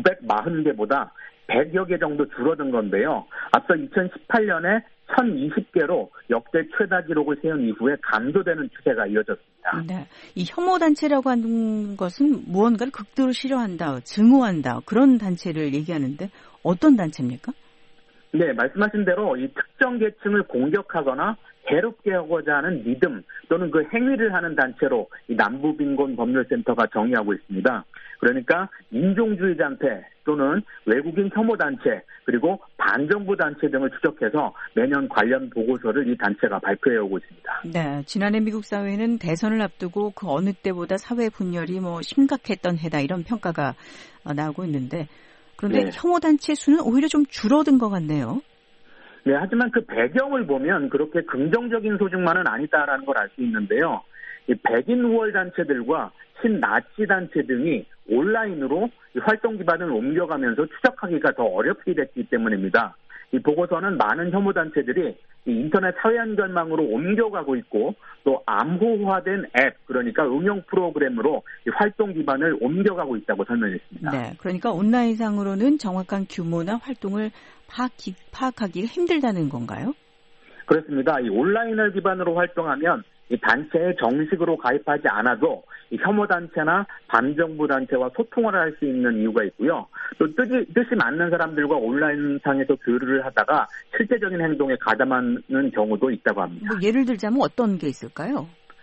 940개보다 100여 개 정도 줄어든 건데요. 앞서 2018년에 1020개로 역대 최다 기록을 세운 이후에 감소되는 추세가 이어졌습니다. 네, 이 혐오단체라고 하는 것은 무언가를 극도로 싫어한다, 증오한다 그런 단체를 얘기하는데 어떤 단체입니까? 네, 말씀하신 대로 이 특정 계층을 공격하거나 괴롭게 하고자 하는 믿음 또는 그 행위를 하는 단체로 이 남부빈곤법률센터가 정의하고 있습니다. 그러니까 인종주의단체 또는 외국인 혐오단체 그리고 반정부 단체 등을 추적해서 매년 관련 보고서를 이 단체가 발표해오고 있습니다. 네, 지난해 미국 사회는 대선을 앞두고 그 어느 때보다 사회 분열이 심각했던 해다 이런 평가가 나오고 있는데 그런데 네. 혐오단체 수는 오히려 좀 줄어든 것 같네요. 네, 하지만 그 배경을 보면 그렇게 긍정적인 소식만은 아니다라는 걸 알 수 있는데요. 이 백인 우월 단체들과 신나치 단체 등이 온라인으로 활동 기반을 옮겨가면서 추적하기가 더 어렵게 됐기 때문입니다. 이 보고서는 많은 혐오단체들이 인터넷 사회연결망으로 옮겨가고 있고 또 암호화된 앱, 그러니까 응용 프로그램으로 활동 기반을 옮겨가고 있다고 설명했습니다. 네, 그러니까 온라인상으로는 정확한 규모나 활동을 파악하기가 힘들다는 건가요? 그렇습니다. 이 온라인을 기반으로 활동하면 이 단체에 정식으로 가입하지 않아도 이 혐오단체나 반정부 단체와 소통을 할 수 있는 이유가 있고요. 또 뜻이 맞는 사람들과 온라인상에서 교류를 하다가 실제적인 행동에 가담하는 경우도 있다고 합니다. 예를 들자면 어떤 게 있을까요?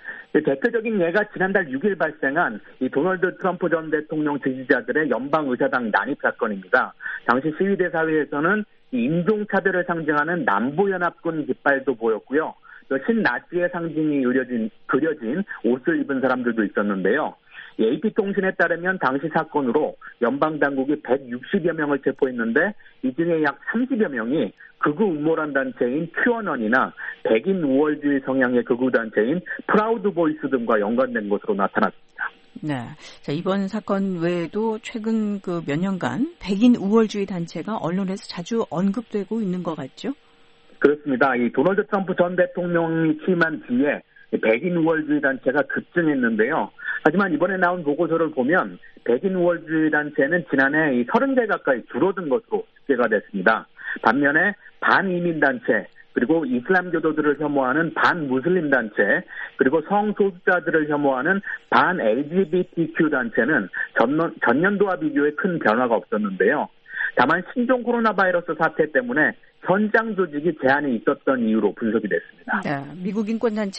대표적인 예가 지난달 6일 발생한 이 도널드 트럼프 전 대통령 지지자들의 연방의사당 난입 사건입니다. 당시 시위대 사회에서는 이 인종차별을 상징하는 남부연합군 깃발도 보였고요. 또 신나치의 상징이 그려진 옷을 입은 사람들도 있었는데요. AP통신에 따르면 당시 사건으로 연방당국이 160여 명을 체포했는데 이 중에 약 30여 명이 극우 음모론 단체인 큐어넌이나 백인 우월주의 성향의 극우 단체인 프라우드 보이스 등과 연관된 것으로 나타났습니다. 네, 자, 이번 사건 외에도 최근 몇 년간 백인 우월주의 단체가 언론에서 자주 언급되고 있는 것 같죠? 그렇습니다. 이 도널드 트럼프 전 대통령이 취임한 뒤에 백인 우월주의 단체가 급증했는데요. 하지만 이번에 나온 보고서를 보면 백인 우월주의 단체는 지난해 30개 가까이 줄어든 것으로 집계가 됐습니다. 반면에 반이민 단체, 그리고 이슬람교도들을 혐오하는 반무슬림 단체, 그리고 성소수자들을 혐오하는 반 LGBTQ 단체는 전년도와 비교해 큰 변화가 없었는데요. 다만 신종 코로나 바이러스 사태 때문에 현장 조직이 제한이 있었던 이유로 분석이 됐습니다. 네, 미국 인권단체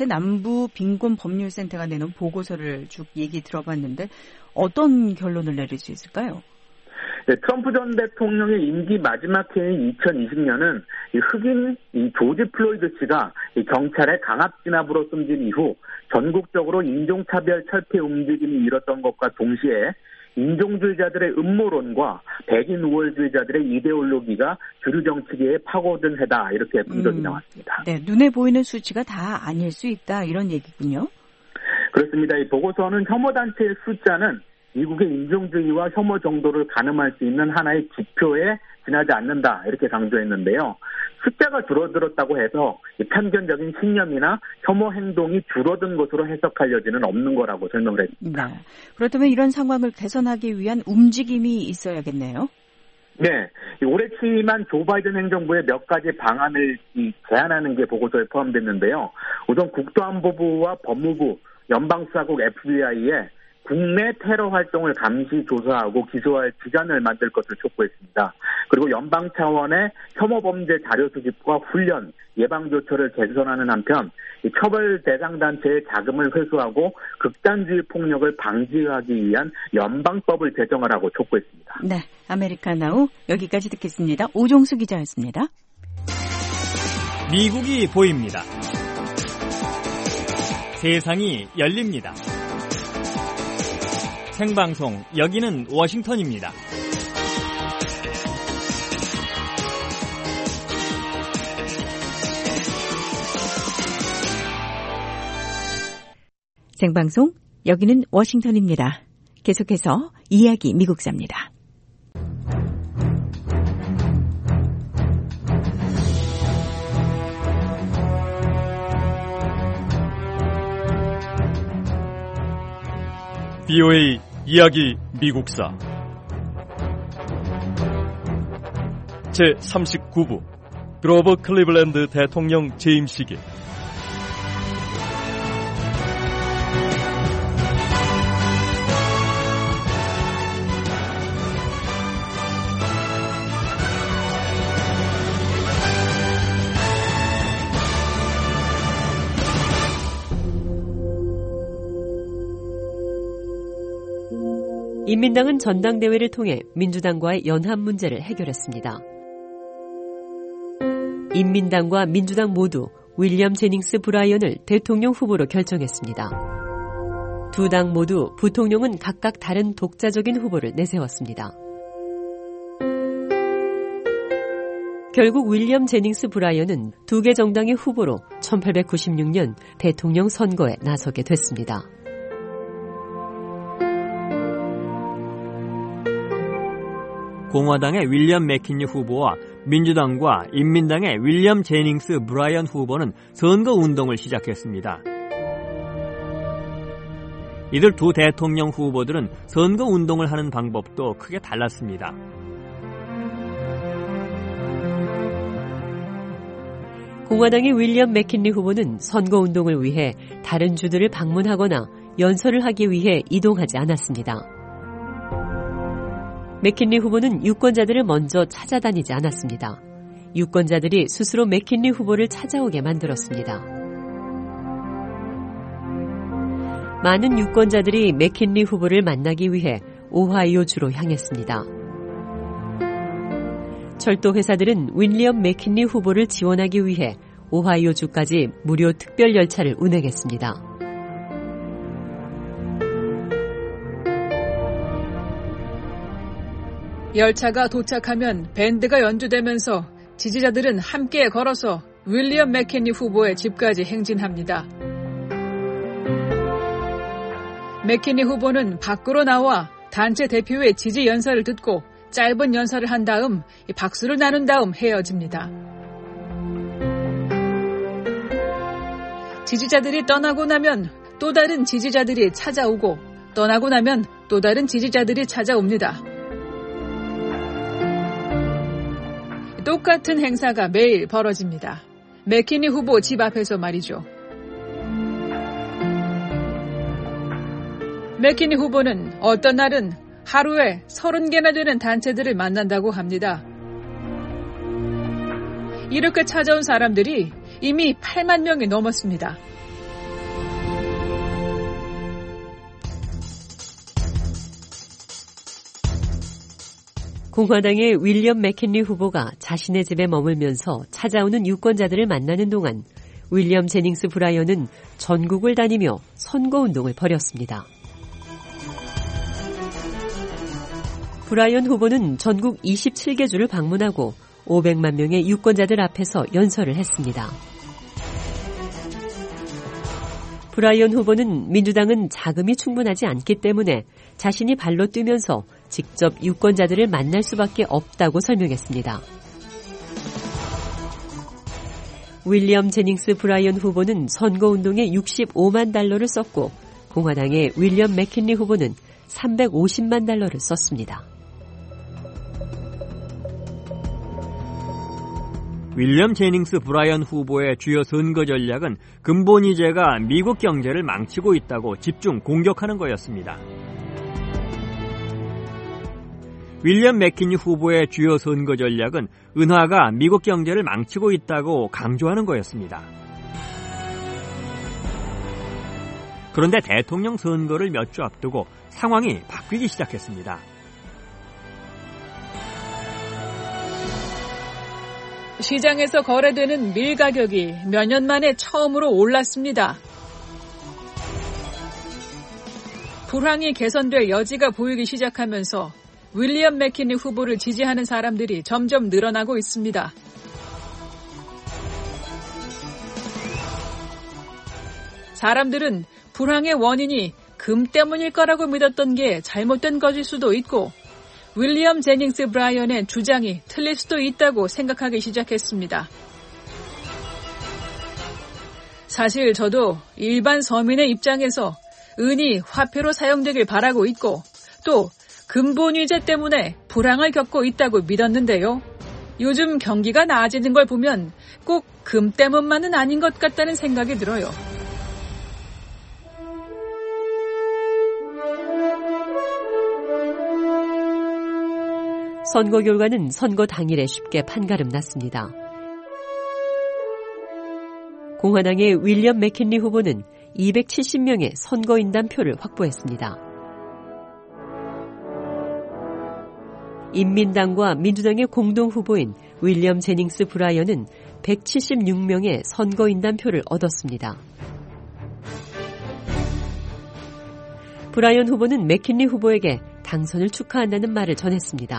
남부빈곤법률센터가 내놓은 보고서를 쭉 얘기 들어봤는데 어떤 결론을 내릴 수 있을까요? 네, 트럼프 전 대통령의 임기 마지막 해인 2020년은 흑인 조지 플로이드 씨가 경찰의 강압 진압으로 숨진 이후 전국적으로 인종차별 철폐 움직임이 일었던 것과 동시에 인종주의자들의 음모론과 백인 우월주의자들의 이데올로기가 주류 정치계에 파고든 해다 이렇게 분석이 나왔습니다. 네, 눈에 보이는 수치가 다 아닐 수 있다 이런 얘기군요. 그렇습니다. 이 보고서는 혐오단체의 숫자는 미국의 인종주의와 혐오 정도를 가늠할 수 있는 하나의 지표에 지나지 않는다 이렇게 강조했는데요. 숫자가 줄어들었다고 해서 편견적인 신념이나 혐오 행동이 줄어든 것으로 해석할 여지는 없는 거라고 설명을 했습니다. 네. 그렇다면 이런 상황을 개선하기 위한 움직임이 있어야겠네요. 네. 올해 취임한 조 바이든 행정부의 몇 가지 방안을 제안하는 게 보고서에 포함됐는데요. 우선 국토안보부와 법무부, 연방수사국 FBI에 국내 테러 활동을 감시 조사하고 기소할 기관을 만들 것을 촉구했습니다. 그리고 연방 차원의 혐오범죄 자료 수집과 훈련, 예방조처를 개선하는 한편 처벌 대상 단체의 자금을 회수하고 극단주의 폭력을 방지하기 위한 연방법을 제정하라고 촉구했습니다. 네, 아메리카나우 여기까지 듣겠습니다. 오종수 기자였습니다. 미국이 보입니다. 세상이 열립니다. 생방송 여기는 워싱턴입니다. 생방송 여기는 워싱턴입니다. 계속해서 이야기 미국사입니다. BOA 이야기 미국사 제39부 그로버 클리블랜드 대통령 재임 시기. 인민당은 전당대회를 통해 민주당과의 연합 문제를 해결했습니다. 인민당과 민주당 모두 윌리엄 제닝스 브라이언을 대통령 후보로 결정했습니다. 두 당 모두 부통령은 각각 다른 독자적인 후보를 내세웠습니다. 결국 윌리엄 제닝스 브라이언은 두 개 정당의 후보로 1896년 대통령 선거에 나서게 됐습니다. 공화당의 윌리엄 맥킨리 후보와 민주당과 인민당의 윌리엄 제닝스 브라이언 후보는 선거운동을 시작했습니다. 이들 두 대통령 후보들은 선거운동을 하는 방법도 크게 달랐습니다. 공화당의 윌리엄 맥킨리 후보는 선거운동을 위해 다른 주들을 방문하거나 연설을 하기 위해 이동하지 않았습니다. 맥킨리 후보는 유권자들을 먼저 찾아다니지 않았습니다. 유권자들이 스스로 맥킨리 후보를 찾아오게 만들었습니다. 많은 유권자들이 맥킨리 후보를 만나기 위해 오하이오주로 향했습니다. 철도 회사들은 윌리엄 맥킨리 후보를 지원하기 위해 오하이오주까지 무료 특별 열차를 운행했습니다. 열차가 도착하면 밴드가 연주되면서 지지자들은 함께 걸어서 윌리엄 맥킨리 후보의 집까지 행진합니다. 맥킨리 후보는 밖으로 나와 단체 대표의 지지 연설을 듣고 짧은 연설을 한 다음 박수를 나눈 다음 헤어집니다. 지지자들이 떠나고 나면 또 다른 지지자들이 찾아오고 떠나고 나면 또 다른 지지자들이 찾아옵니다. 똑같은 행사가 매일 벌어집니다. 맥킨리 후보 집 앞에서 말이죠. 맥킨리 후보는 어떤 날은 하루에 30개나 되는 단체들을 만난다고 합니다. 이렇게 찾아온 사람들이 이미 8만 명이 넘었습니다. 공화당의 윌리엄 맥킨리 후보가 자신의 집에 머물면서 찾아오는 유권자들을 만나는 동안 윌리엄 제닝스 브라이언은 전국을 다니며 선거운동을 벌였습니다. 브라이언 후보는 전국 27개 주를 방문하고 500만 명의 유권자들 앞에서 연설을 했습니다. 브라이언 후보는 민주당은 자금이 충분하지 않기 때문에 자신이 발로 뛰면서 직접 유권자들을 만날 수밖에 없다고 설명했습니다. 윌리엄 제닝스 브라이언 후보는 선거운동에 65만 달러를 썼고 공화당의 윌리엄 맥킨리 후보는 350만 달러를 썼습니다. 윌리엄 제닝스 브라이언 후보의 주요 선거 전략은 근본이제가 미국 경제를 망치고 있다고 집중 공격하는 거였습니다. 윌리엄 맥키니 후보의 주요 선거 전략은 은화가 미국 경제를 망치고 있다고 강조하는 거였습니다. 그런데 대통령 선거를 몇 주 앞두고 상황이 바뀌기 시작했습니다. 시장에서 거래되는 밀 가격이 몇 년 만에 처음으로 올랐습니다. 불황이 개선될 여지가 보이기 시작하면서 윌리엄 맥키니 후보를 지지하는 사람들이 점점 늘어나고 있습니다. 사람들은 불황의 원인이 금 때문일 거라고 믿었던 게 잘못된 것일 수도 있고 윌리엄 제닝스 브라이언의 주장이 틀릴 수도 있다고 생각하기 시작했습니다. 사실 저도 일반 서민의 입장에서 은이 화폐로 사용되길 바라고 있고 또 근본위제 때문에 불황을 겪고 있다고 믿었는데요. 요즘 경기가 나아지는 걸 보면 꼭 금 때문만은 아닌 것 같다는 생각이 들어요. 선거 결과는 선거 당일에 쉽게 판가름 났습니다. 공화당의 윌리엄 맥킨리 후보는 270명의 선거인단 표를 확보했습니다. 인민당과 민주당의 공동 후보인 윌리엄 제닝스 브라이언은 176명의 선거인단 표를 얻었습니다. 브라이언 후보는 맥킨리 후보에게 당선을 축하한다는 말을 전했습니다.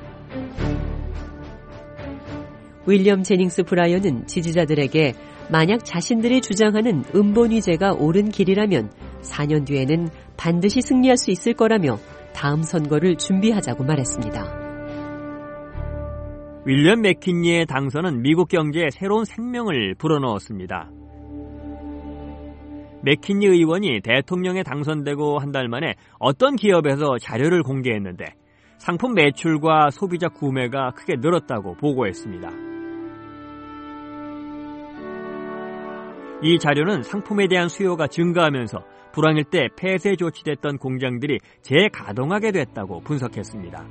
윌리엄 제닝스 브라이언은 지지자들에게 만약 자신들이 주장하는 은본위제가 옳은 길이라면 4년 뒤에는 반드시 승리할 수 있을 거라며 다음 선거를 준비하자고 말했습니다. 윌리엄 맥키니의 당선은 미국 경제에 새로운 생명을 불어넣었습니다. 맥키니 의원이 대통령에 당선되고 한 달 만에 어떤 기업에서 자료를 공개했는데 상품 매출과 소비자 구매가 크게 늘었다고 보고했습니다. 이 자료는 상품에 대한 수요가 증가하면서 불황일 때 폐쇄 조치됐던 공장들이 재가동하게 됐다고 분석했습니다.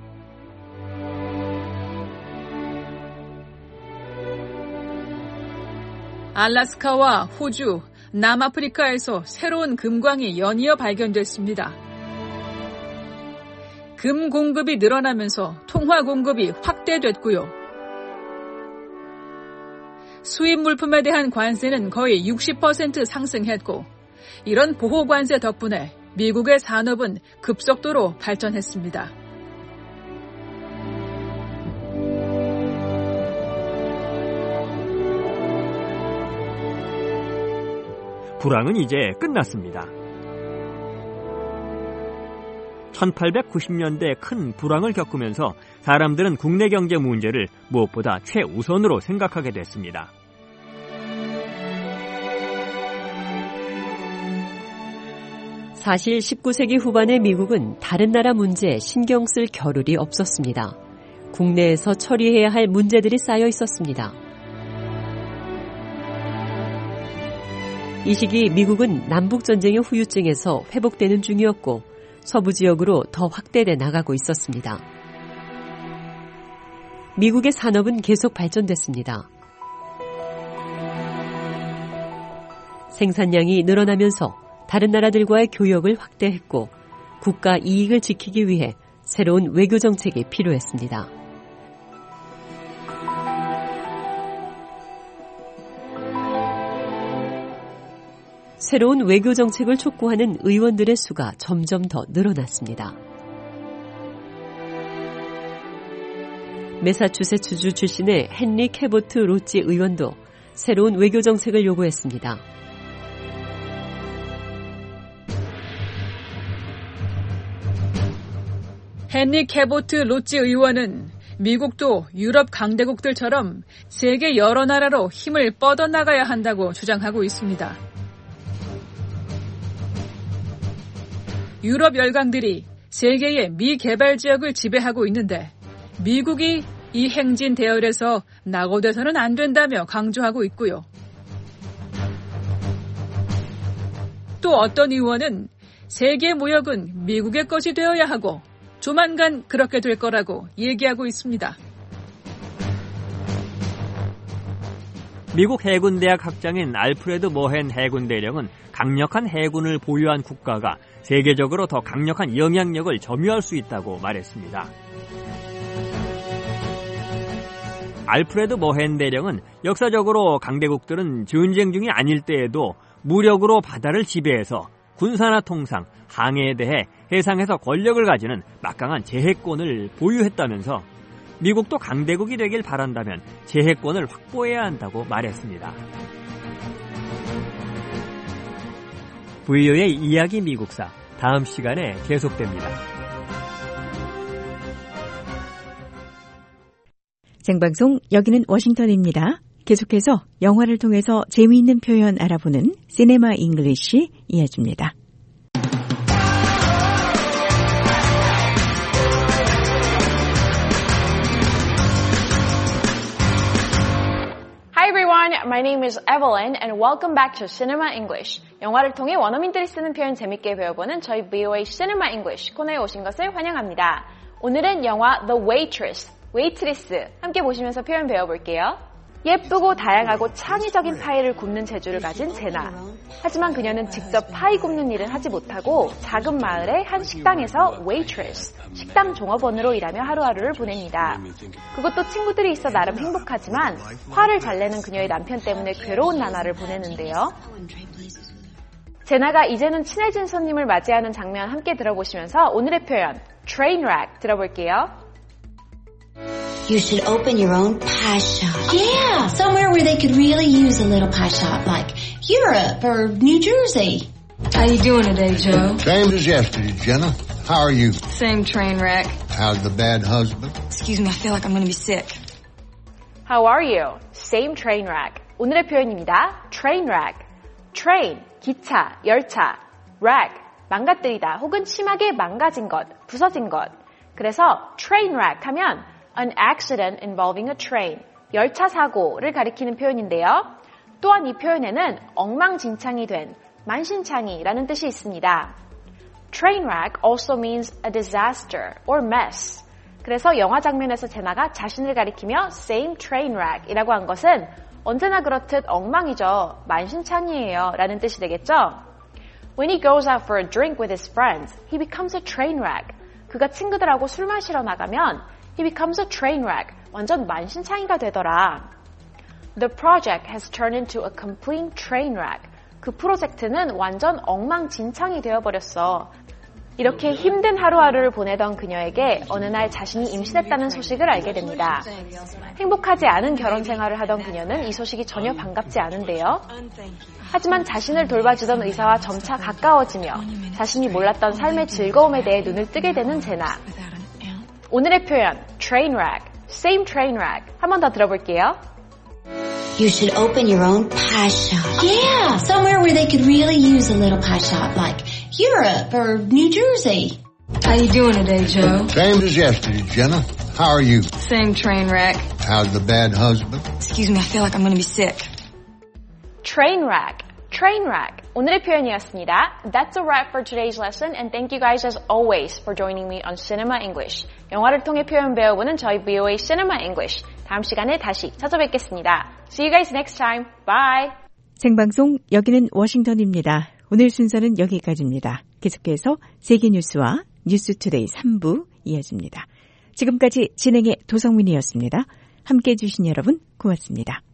알래스카와 호주, 남아프리카에서 새로운 금광이 연이어 발견됐습니다. 금 공급이 늘어나면서 통화 공급이 확대됐고요. 수입 물품에 대한 관세는 거의 60% 상승했고 이런 보호 관세 덕분에 미국의 산업은 급속도로 발전했습니다. 불황은 이제 끝났습니다. 1890년대 큰 불황을 겪으면서 사람들은 국내 경제 문제를 무엇보다 최우선으로 생각하게 됐습니다. 사실 19세기 후반의 미국은 다른 나라 문제에 신경 쓸 겨를이 없었습니다. 국내에서 처리해야 할 문제들이 쌓여 있었습니다. 이 시기 미국은 남북전쟁의 후유증에서 회복되는 중이었고 서부 지역으로 더 확대돼 나가고 있었습니다. 미국의 산업은 계속 발전됐습니다. 생산량이 늘어나면서 다른 나라들과의 교역을 확대했고 국가 이익을 지키기 위해 새로운 외교 정책이 필요했습니다. 새로운 외교 정책을 촉구하는 의원들의 수가 점점 더 늘어났습니다. 매사추세츠주 출신의 헨리 캐보트 로치 의원도 새로운 외교 정책을 요구했습니다. 헨리 캐보트 로치 의원은 미국도 유럽 강대국들처럼 세계 여러 나라로 힘을 뻗어나가야 한다고 주장하고 있습니다. 유럽 열강들이 세계의 미개발 지역을 지배하고 있는데 미국이 이 행진 대열에서 낙오돼서는 안 된다며 강조하고 있고요. 또 어떤 의원은 세계 무역은 미국의 것이 되어야 하고 조만간 그렇게 될 거라고 얘기하고 있습니다. 미국 해군대학 학장인 알프레드 머헨 해군대령은 강력한 해군을 보유한 국가가 세계적으로 더 강력한 영향력을 점유할 수 있다고 말했습니다. 알프레드 머헨 대령은 역사적으로 강대국들은 전쟁 중이 아닐 때에도 무력으로 바다를 지배해서 군사나 통상, 항해에 대해 해상에서 권력을 가지는 막강한 제해권을 보유했다면서 미국도 강대국이 되길 바란다면 제해권을 확보해야 한다고 말했습니다. VOA의 이야기 미국사, 다음 시간에 계속됩니다. 생방송 여기는 워싱턴입니다. 계속해서 영화를 통해서 재미있는 표현 알아보는 시네마 잉글리시 이어집니다. Hi everyone, my name is Evelyn and welcome back to Cinema English. 영화를 통해 원어민들이 쓰는 표현 재밌게 배워보는 저희 VOA Cinema English 코너에 오신 것을 환영합니다. 오늘은 영화 The Waitress, 웨이트리스 함께 보시면서 표현 배워볼게요. 예쁘고 다양하고 창의적인 파이를 굽는 재주를 가진 제나. 하지만 그녀는 직접 파이 굽는 일은 하지 못하고 작은 마을의 한 식당에서 waitress, 식당 종업원으로 일하며 하루하루를 보냅니다. 그것도 친구들이 있어 나름 행복하지만 화를 잘 내는 그녀의 남편 때문에 괴로운 나날을 보내는데요. 제나가 이제는 친해진 손님을 맞이하는 장면 함께 들어보시면서 오늘의 표현 trainwreck 들어볼게요. You should open your own pie shop. Yeah, somewhere where they could really use a little pie shop, like Europe or New Jersey. How you doing today, Joe? Same as yesterday, Jenna. How are you? Same train wreck. How's the bad husband? Excuse me, I feel like I'm going to be sick. How are you? Same train wreck. 오늘의 표현입니다. train wreck. train, 기차, 열차. wreck, 망가뜨리다 혹은 심하게 망가진 것, 부서진 것. 그래서 train wreck 하면 an accident involving a train, 열차 사고를 가리키는 표현인데요. 또한 이 표현에는 엉망진창이 된, 만신창이라는 뜻이 있습니다. Trainwreck also means a disaster or mess. 그래서 영화 장면에서 제나가 자신을 가리키며 same trainwreck이라고 한 것은 언제나 그렇듯 엉망이죠, 만신창이에요 라는 뜻이 되겠죠. When he goes out for a drink with his friends, he becomes a trainwreck. 그가 친구들하고 술 마시러 나가면 he becomes a train wreck. 완전 만신창이가 되더라. The project has turned into a complete train wreck. 그 프로젝트는 완전 엉망진창이 되어버렸어. 이렇게 힘든 하루하루를 보내던 그녀에게 어느 날 자신이 임신했다는 소식을 알게 됩니다. 행복하지 않은 결혼 생활을 하던 그녀는 이 소식이 전혀 반갑지 않은데요. 하지만 자신을 돌봐주던 의사와 점차 가까워지며 자신이 몰랐던 삶의 즐거움에 대해 눈을 뜨게 되는 제나. 오늘의 표현, trainwreck, same trainwreck. 한 번 더 들어볼게요. You should open your own pie shop. Yeah, somewhere where they could really use a little pie shop, like Europe or New Jersey. How you doing today, Joe? Same as yesterday, Jenna. How are you? Same train wreck. How's the bad husband? Excuse me, I feel like I'm going to be sick. Trainwreck, trainwreck. 오늘의 표현이었습니다. That's a wrap for today's lesson, and thank you guys as always for joining me on Cinema English. 영화를 통해 표현 배워보는 저희 VOA Cinema English. 다음 시간에 다시 찾아뵙겠습니다. See you guys next time. Bye. 생방송 여기는 워싱턴입니다. 오늘 순서는 여기까지입니다. 계속해서 세계뉴스와 뉴스투데이 3부 이어집니다. 지금까지 진행의 도성민이었습니다. 함께해 주신 여러분 고맙습니다.